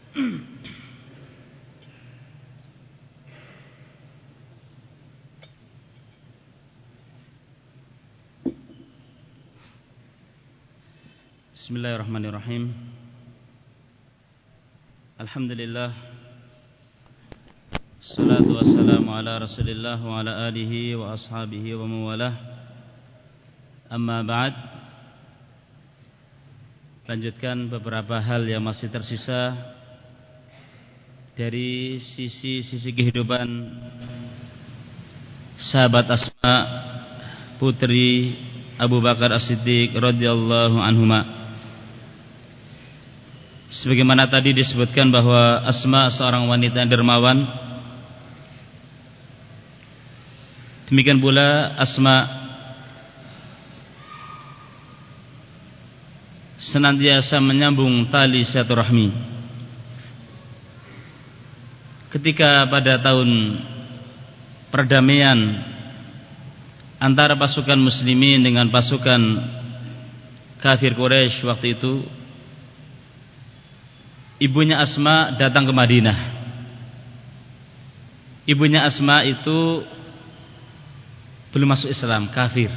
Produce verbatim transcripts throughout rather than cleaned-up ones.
Bismillahirrahmanirrahim. Alhamdulillah. Salatu wassalamu ala Rasulillah wa ala alihi wa ashabihi wa mawalah. Amma ba'd. Lanjutkan beberapa hal yang masih tersisa dari sisi-sisi kehidupan sahabat Asma putri Abu Bakar As-Siddiq radhiyallahu anhuma. Sebagaimana tadi disebutkan bahwa Asma seorang wanita yang dermawan, demikian pula Asma senantiasa menyambung tali silaturahmi. Ketika pada tahun perdamaian antara pasukan muslimin dengan pasukan kafir Quraisy waktu itu, ibunya Asma datang ke Madinah. Ibunya Asma itu belum masuk Islam, kafir.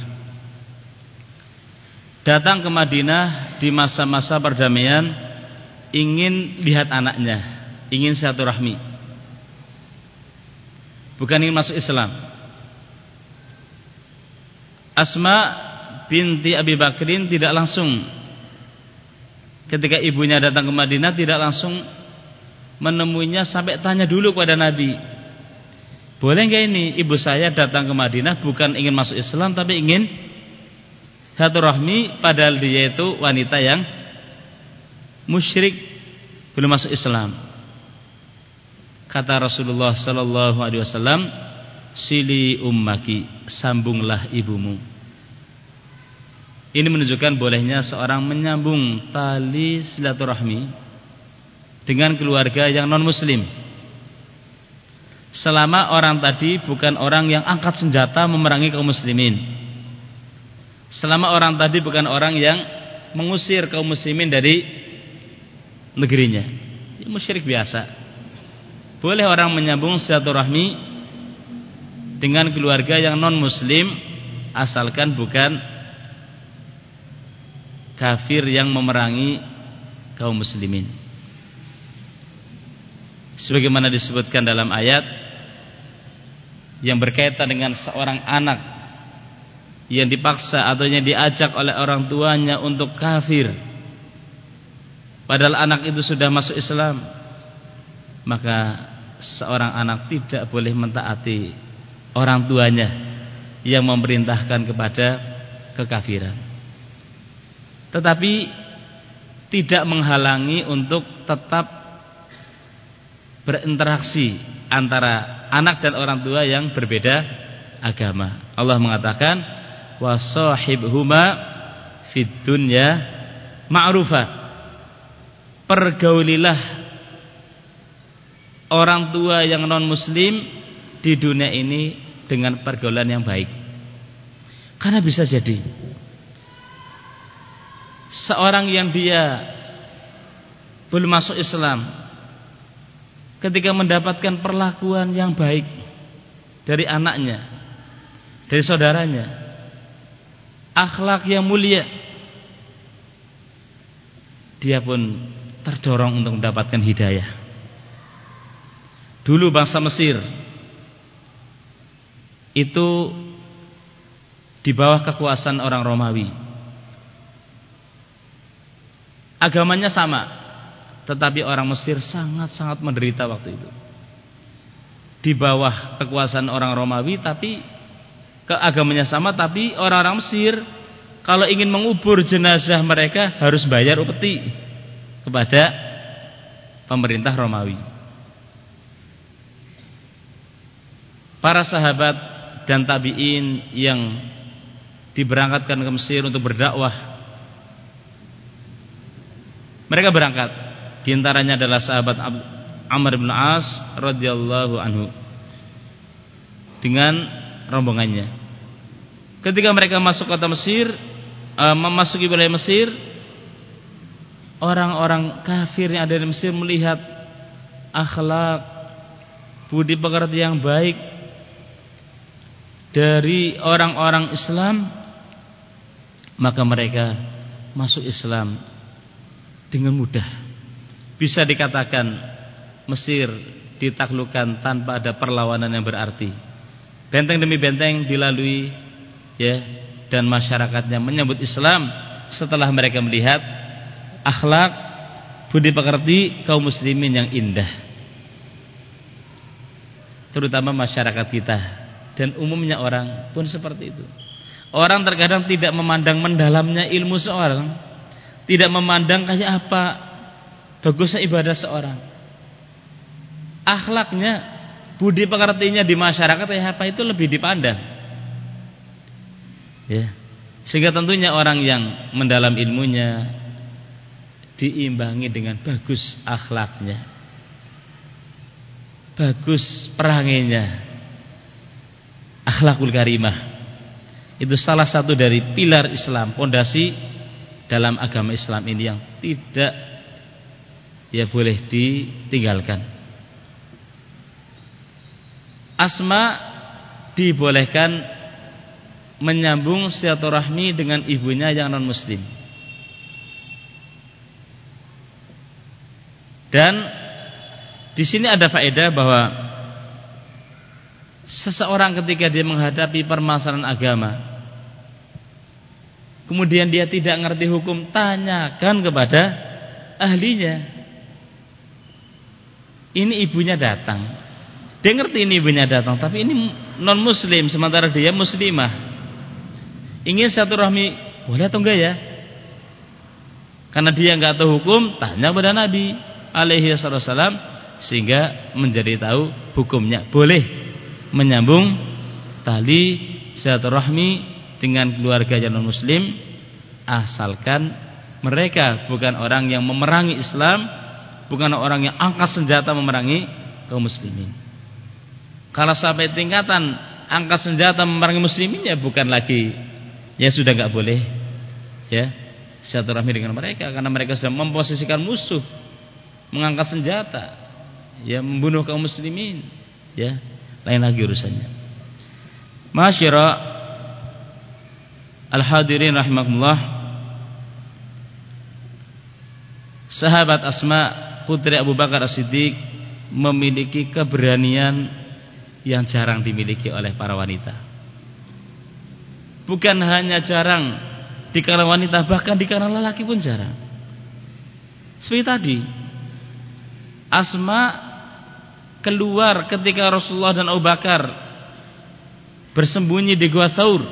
Datang ke Madinah di masa-masa perdamaian, ingin lihat anaknya, ingin silaturahmi, bukan ingin masuk Islam. Asma binti Abi Bakrin tidak langsung, ketika ibunya datang ke Madinah, tidak langsung menemuinya sampai tanya dulu kepada Nabi, boleh enggak ini ibu saya datang ke Madinah bukan ingin masuk Islam tapi ingin silaturahmi, padahal dia itu wanita yang musyrik, belum masuk Islam. Kata Rasulullah sallallahu alaihi wasallam, sili ummaki, sambunglah ibumu. Ini menunjukkan bolehnya seorang menyambung tali silaturahmi dengan keluarga yang non muslim, selama orang tadi bukan orang yang angkat senjata memerangi kaum muslimin, selama orang tadi bukan orang yang mengusir kaum muslimin dari negerinya. Ini musyrik biasa. Boleh orang menyambung silaturahmi dengan keluarga yang non muslim asalkan bukan kafir yang memerangi kaum muslimin. Sebagaimana disebutkan dalam ayat yang berkaitan dengan seorang anak yang dipaksa atau yang diajak oleh orang tuanya untuk kafir, padahal anak itu sudah masuk Islam, maka seorang anak tidak boleh mentaati orang tuanya yang memerintahkan kepada kekafiran, tetapi tidak menghalangi untuk tetap berinteraksi antara anak dan orang tua yang berbeda agama. Allah mengatakan wasahibhuma fid dunya ma'rufa, pergaulilah orang tua yang non muslim di dunia ini dengan pergaulan yang baik. Karena bisa jadi seorang yang dia belum masuk Islam, ketika mendapatkan perlakuan yang baik dari anaknya, dari saudaranya, akhlak yang mulia, dia pun terdorong untuk mendapatkan hidayah. Dulu bangsa Mesir itu di bawah kekuasaan orang Romawi. Agamanya sama, tetapi orang Mesir sangat-sangat menderita waktu itu. Di bawah kekuasaan orang Romawi, tapi keagamanya sama, tapi orang-orang Mesir kalau ingin mengubur jenazah mereka harus bayar upeti kepada pemerintah Romawi. Para sahabat dan tabi'in yang diberangkatkan ke Mesir untuk berdakwah, mereka berangkat. Di antaranya adalah sahabat Amr bin As radhiyallahu anhu dengan rombongannya. Ketika mereka masuk kota Mesir, uh, memasuki wilayah Mesir, orang-orang kafir yang ada di Mesir melihat akhlak, budi pekerti yang baik dari orang-orang Islam, maka mereka masuk Islam dengan mudah. Bisa dikatakan Mesir ditaklukkan tanpa ada perlawanan yang berarti. Benteng demi benteng dilalui, ya, dan masyarakatnya menyambut Islam setelah mereka melihat akhlak, budi pekerti kaum muslimin yang indah. Terutama masyarakat kita dan umumnya orang pun seperti itu. Orang terkadang tidak memandang mendalamnya ilmu seorang, tidak memandang kayak apa bagusnya ibadah seorang. Akhlaknya, budi pekertinya di masyarakat kayak apa itu lebih dipandang. Ya. Sehingga tentunya orang yang mendalam ilmunya diimbangi dengan bagus akhlaknya, bagus peranginya, akhlakul karimah. Itu salah satu dari pilar Islam, pondasi dalam agama Islam ini yang tidak ya boleh ditinggalkan. Asma dibolehkan menyambung silaturahmi dengan ibunya yang non muslim. Dan di sini ada faedah bahwa seseorang ketika dia menghadapi permasalahan agama, kemudian dia tidak ngerti hukum, tanyakan kepada ahlinya. Ini ibunya datang, dia ngerti ini ibunya datang, tapi ini non muslim sementara dia muslimah. Ingin silaturahmi, boleh atau enggak ya? Karena dia enggak tahu hukum, tanya kepada Nabi alaihi wasallam, sehingga menjadi tahu hukumnya. Boleh menyambung tali silaturahmi dengan keluarga yang non muslim, asalkan mereka bukan orang yang memerangi Islam, bukan orang yang angkat senjata memerangi kaum muslimin. Kalau sampai tingkatan angkat senjata memerangi muslimin, ya bukan lagi, ya sudah enggak boleh ya silaturahmi dengan mereka, karena mereka sudah memposisikan musuh, mengangkat senjata, ya membunuh kaum muslimin, ya lain lagi urusannya. Masyara al-hadirin rahimakumullah, sahabat Asma putri Abu Bakar As-Siddiq memiliki keberanian yang jarang dimiliki oleh para wanita. Bukan hanya jarang di kalangan wanita, bahkan di kalangan lelaki pun jarang. Seperti tadi, Asma keluar ketika Rasulullah dan Abu Bakar bersembunyi di Gua Tsaur.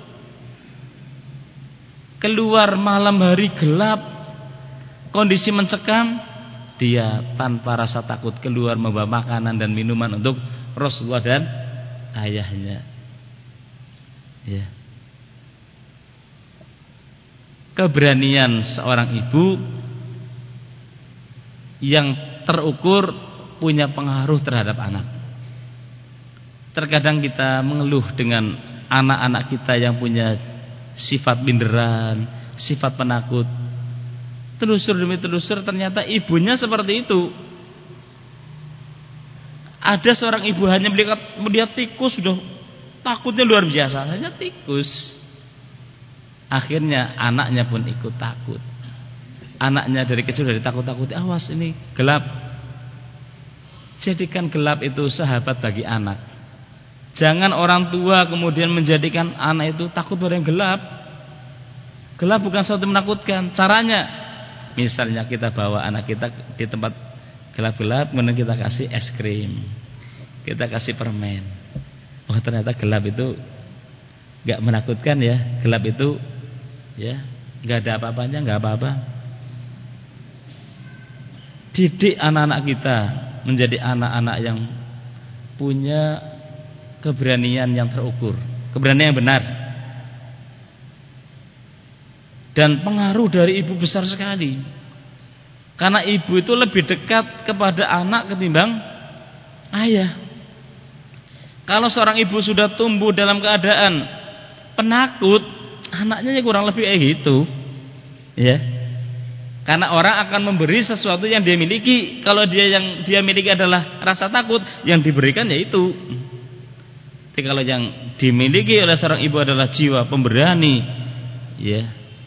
Keluar malam hari gelap, kondisi mencekam, dia tanpa rasa takut keluar membawa makanan dan minuman untuk Rasulullah dan ayahnya. Ya. Keberanian seorang ibu yang terukur punya pengaruh terhadap anak. Terkadang kita mengeluh dengan anak-anak kita yang punya sifat binderan, sifat penakut. Telusur demi telusur ternyata ibunya seperti itu. Ada seorang ibu hanya melihat, melihat tikus sudah takutnya luar biasa, hanya tikus. Akhirnya anaknya pun ikut takut. Anaknya dari kecil sudah ditakut-takuti, awas ini gelap. Jadikan gelap itu sahabat bagi anak. Jangan orang tua kemudian menjadikan anak itu takut pada yang gelap. Gelap bukan sesuatu yang menakutkan. Caranya, misalnya kita bawa anak kita di tempat gelap-gelap, kemudian kita kasih es krim, kita kasih permen. Oh ternyata gelap itu gak menakutkan ya. Gelap itu ya gak ada apa-apanya, gak apa-apa. Didik anak-anak kita menjadi anak-anak yang punya keberanian yang terukur, keberanian yang benar. Dan pengaruh dari ibu besar sekali. Karena ibu itu lebih dekat kepada anak ketimbang ayah. Kalau seorang ibu sudah tumbuh dalam keadaan penakut, anaknya kurang lebih kayak gitu. Ya. Karena orang akan memberi sesuatu yang dia miliki. Kalau dia yang dia miliki adalah rasa takut, yang diberikan yaitu. Tapi kalau yang dimiliki oleh seorang ibu adalah jiwa pemberani, ya,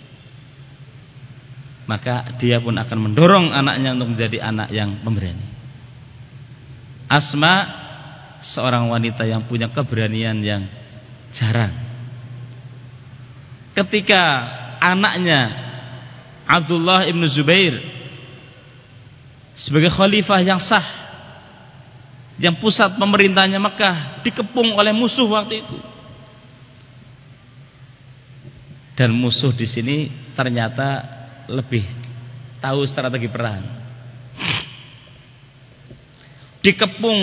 maka dia pun akan mendorong anaknya untuk menjadi anak yang pemberani. Asma seorang wanita yang punya keberanian yang jarang. Ketika anaknya Abdullah ibn Zubair sebagai khalifah yang sah, yang pusat pemerintahnya Mekah dikepung oleh musuh waktu itu, dan musuh di sini ternyata lebih tahu strategi perang. Dikepung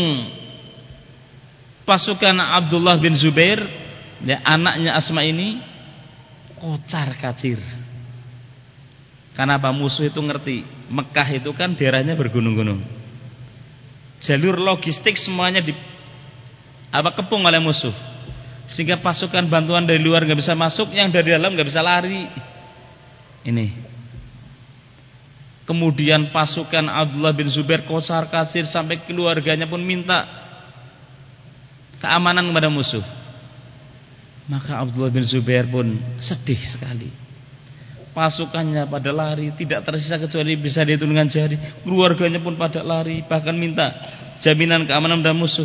pasukan Abdullah bin Zubair, ya, anaknya Asma ini kocar kacir. Kenapa? Musuh itu ngerti Mekah itu kan daerahnya bergunung-gunung, jalur logistik semuanya di apa kepung oleh musuh, sehingga pasukan bantuan dari luar nggak bisa masuk, yang dari dalam nggak bisa lari. Ini kemudian pasukan Abdullah bin Zubair kocar kacir sampai keluarganya pun minta keamanan kepada musuh. Maka Abdullah bin Zubair pun sedih sekali. Pasukannya pada lari, tidak tersisa kecuali bisa dihitung dengan jari. Keluarganya pun pada lari, bahkan minta jaminan keamanan dari musuh.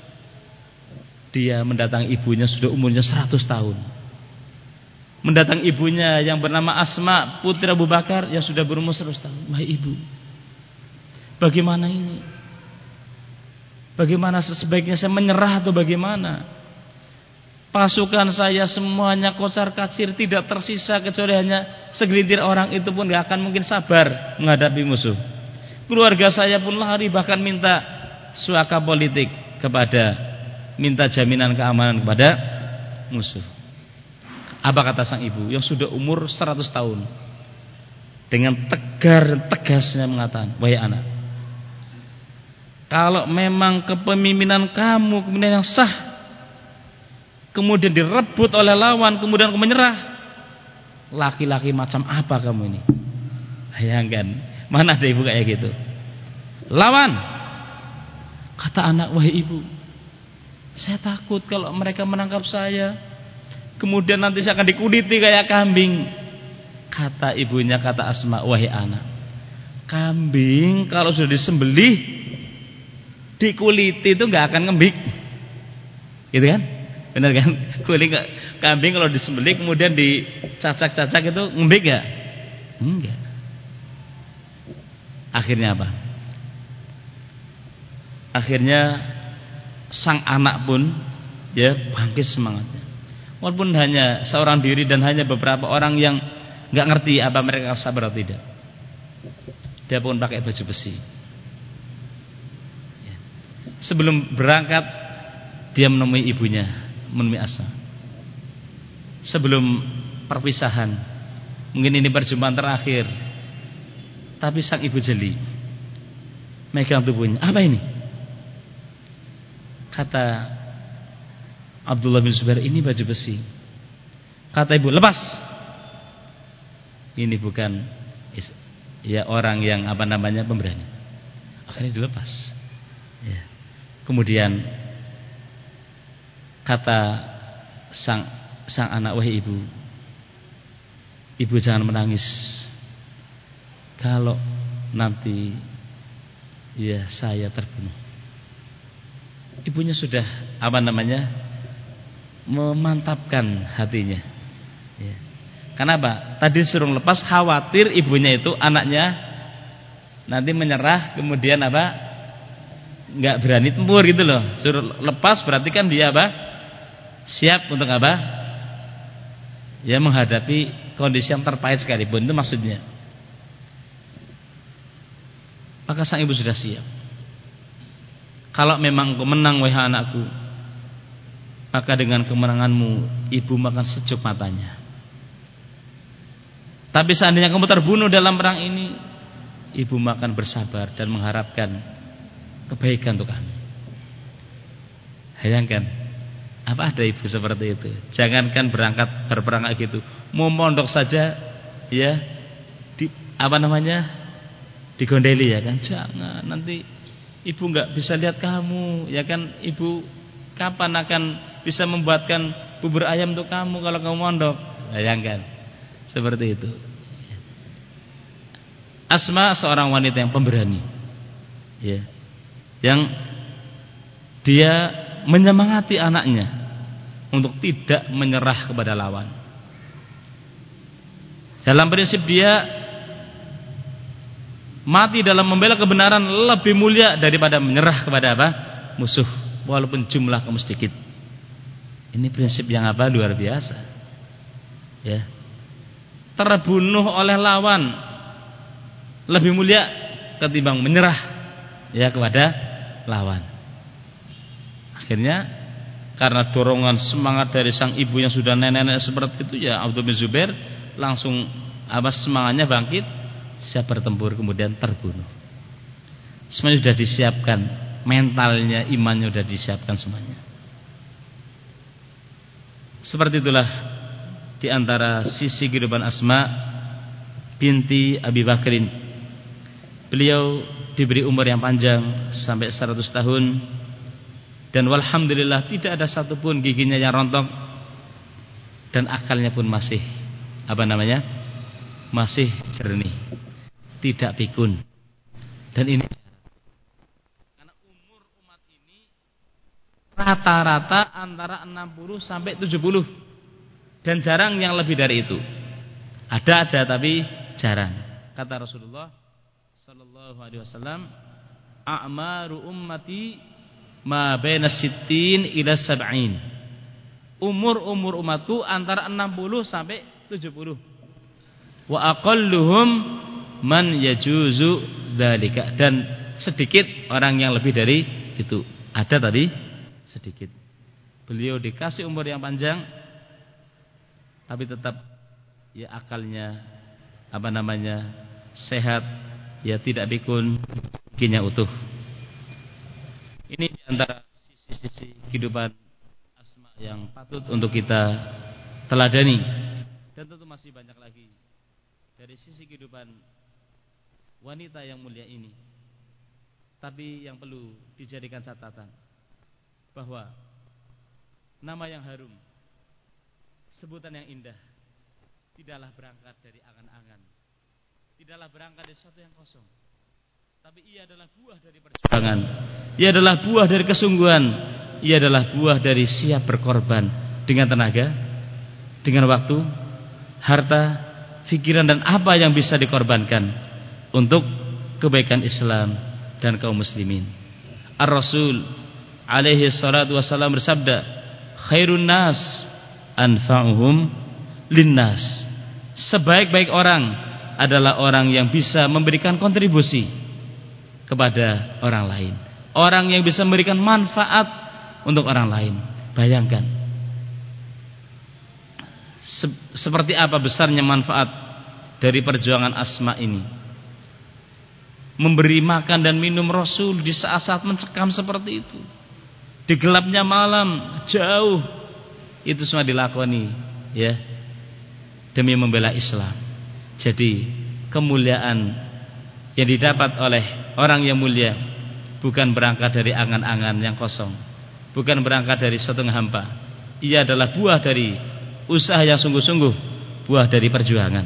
Dia mendatangi ibunya, sudah umurnya seratus tahun. Mendatangi ibunya yang bernama Asma, putri Abu Bakar, yang sudah berumur seratus tahun. Wahai ibu, bagaimana ini? Bagaimana sebaiknya saya menyerah atau bagaimana? Pasukan saya semuanya kocar kacir, tidak tersisa kecuali hanya segelintir orang, itu pun gak akan mungkin sabar menghadapi musuh. Keluarga saya pun lari, bahkan minta suaka politik kepada, minta jaminan keamanan kepada musuh. Apa kata sang ibu yang sudah umur seratus tahun? Dengan tegar dan tegasnya mengatakan, wahai anak, kalau memang kepemimpinan kamu kepemimpinan yang sah, kemudian direbut oleh lawan, kemudian kamu menyerah, laki-laki macam apa kamu ini? Bayangkan, mana ada ibu kayak gitu? Lawan. Kata anak, wahai ibu, saya takut kalau mereka menangkap saya, kemudian nanti saya akan dikuliti kayak kambing. Kata ibunya, kata Asma, wahai anak, kambing kalau sudah disembelih, dikuliti itu nggak akan ngembik, gitu kan? Benar kan? Kulit kambing kalau disembelih kemudian dicacak-cacak itu ngembik gak? Enggak. Akhirnya apa? Akhirnya sang anak pun ya bangkit semangatnya. Walaupun hanya seorang diri dan hanya beberapa orang yang nggak ngerti apa mereka sabar atau tidak. Dia pun pakai baju besi. Sebelum berangkat dia menemui ibunya, menemui Asma. Sebelum perpisahan, mungkin ini perjumpaan terakhir, tapi sang ibu jeli, megang tubuhnya. Apa ini? Kata Abdullah bin Zubair, ini baju besi. Kata ibu, lepas. Ini bukan ya orang yang apa namanya pemberani. Akhirnya dilepas. Ya. Kemudian kata sang sang anak, wahai ibu, ibu jangan menangis. Kalau nanti ya saya terbunuh. Ibunya sudah apa namanya memantapkan hatinya. Ya. Kenapa? Tadi suruh lepas, khawatir ibunya itu anaknya nanti menyerah, kemudian apa? Nggak berani tempur gitu loh. Suruh lepas berarti kan dia apa? Siap untuk apa? Ya menghadapi kondisi yang terpahit sekalipun, itu maksudnya. Maka sang ibu sudah siap. Kalau memang engkau menang wahai anakku, maka dengan kemenanganmu ibu makan sejuk matanya. Tapi seandainya kamu terbunuh dalam perang ini, ibu makan bersabar dan mengharapkan kebaikan untuk kamu. Bayangkan, apa ada ibu seperti itu? Jangankan berangkat berperang kayak gitu, mau mondok saja ya apa namanya digondeli ya kan, jangan nanti ibu nggak bisa lihat kamu ya kan, ibu kapan akan bisa membuatkan bubur ayam untuk kamu kalau kamu mondok, bayangkan seperti itu. Asma seorang wanita yang pemberani ya, yang dia menyemangati anaknya untuk tidak menyerah kepada lawan. Dalam prinsip dia mati dalam membela kebenaran lebih mulia daripada menyerah kepada apa? Musuh, walaupun jumlah kamu sedikit. Ini prinsip yang apa? Luar biasa. Ya. Terbunuh oleh lawan lebih mulia ketimbang menyerah ya kepada lawan. Akhirnya karena dorongan semangat dari sang ibu yang sudah nenek-nenek seperti itu ya, Abdullah bin Zubair langsung apa semangatnya bangkit, siap bertempur, kemudian terbunuh. Semuanya sudah disiapkan, mentalnya, imannya sudah disiapkan semuanya. Seperti itulah di antara sisi kehidupan Asma binti Abi Bakrin. Beliau diberi umur yang panjang sampai seratus tahun, dan walhamdulillah tidak ada satupun giginya yang rontok, dan akalnya pun masih apa namanya masih jernih, tidak pikun. Dan ini karena umur umat ini rata-rata antara enam puluh sampai tujuh puluh, dan jarang yang lebih dari itu. Ada ada tapi jarang. Kata Rasulullah sallallahu alaihi wasallam, a'maru ummati ma baina sittin ila sab'in. Umur-umur umatku antara enam puluh sampai tujuh puluh. Wa aqalluhum man yajuzu dzalika, dan sedikit orang yang lebih dari itu. Ada tadi sedikit. Beliau dikasih umur yang panjang tapi tetap ya akalnya apa namanya sehat, ya tidak pikun, giginya utuh. Ini di antara sisi-sisi kehidupan Asma yang patut untuk kita teladani, dan tentu masih banyak lagi dari sisi kehidupan wanita yang mulia ini. Tapi yang perlu dijadikan catatan bahwa nama yang harum, sebutan yang indah tidaklah berangkat dari angan-angan, tidaklah berangkat dari sesuatu yang kosong, tapi ia adalah buah dari perjuangan, ia adalah buah dari kesungguhan, ia adalah buah dari siap berkorban dengan tenaga, dengan waktu, harta, pikiran, dan apa yang bisa dikorbankan untuk kebaikan Islam dan kaum muslimin. Ar-Rasul alaihi salatu wassalam bersabda, khairun nas anfa'uhum linnas. Sebaik-baik orang adalah orang yang bisa memberikan kontribusi kepada orang lain, orang yang bisa memberikan manfaat untuk orang lain. Bayangkan se- seperti apa besarnya manfaat dari perjuangan Asma ini, memberi makan dan minum Rasul di saat-saat mencekam seperti itu, di gelapnya malam jauh, itu semua dilakoni ya demi membela Islam. Jadi kemuliaan yang didapat oleh orang yang mulia bukan berangkat dari angan-angan yang kosong, bukan berangkat dari suatu hampa. Ia adalah buah dari usaha yang sungguh-sungguh, buah dari perjuangan.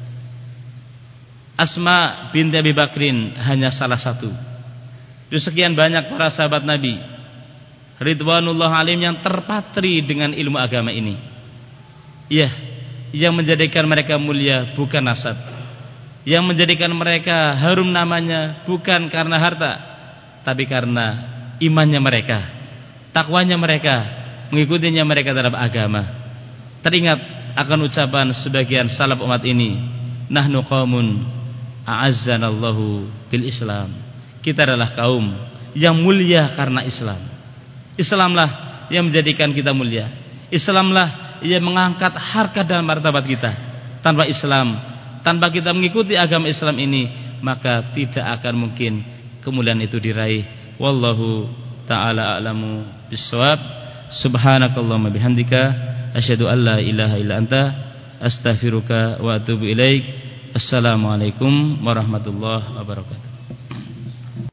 Asma binti Abi Bakrin hanya salah satu dari sekian banyak para sahabat Nabi ridwanullah alaihim yang terpatri dengan ilmu agama ini. Iya, yang menjadikan mereka mulia bukan nasab, yang menjadikan mereka harum namanya bukan karena harta, tapi karena imannya mereka, takwanya mereka, mengikutinya mereka terhadap agama. Teringat akan ucapan sebagian salaf umat ini, nahnu qaumun a'azzanallahu bil Islam. Kita adalah kaum yang mulia karena Islam. Islamlah yang menjadikan kita mulia. Islamlah yang mengangkat harkat dan martabat kita. Tanpa Islam, tanpa kita mengikuti agama Islam ini, maka tidak akan mungkin kemuliaan itu diraih. Wallahu ta'ala a'lamu bissawab. Subhanakallahumma bihamdika asyhadu an la ilaha illa anta astaghfiruka wa atubu ilaik. Assalamualaikum warahmatullahi wabarakatuh.